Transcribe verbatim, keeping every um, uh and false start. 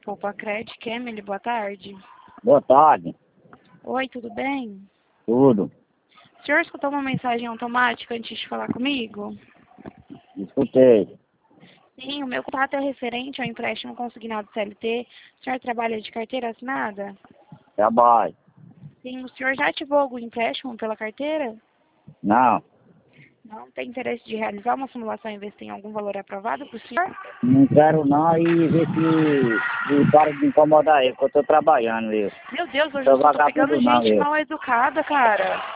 Poupa Cred, Kemily, boa tarde. Boa tarde. Oi, tudo bem? Tudo. O senhor escutou uma mensagem automática antes de falar comigo? Escutei. Sim, o meu contato é referente ao empréstimo consignado C L T. O senhor trabalha de carteira assinada? Trabalho. Sim, o senhor já ativou algum empréstimo pela carteira? Não. Não tem interesse de realizar uma simulação e investir em algum valor aprovado por senhor? Não quero não e ver se, se para de incomodar eu, que eu tô trabalhando, viu? Meu Deus, hoje Sou eu só tô pegando vagabundo não, gente viu? mal educada, cara.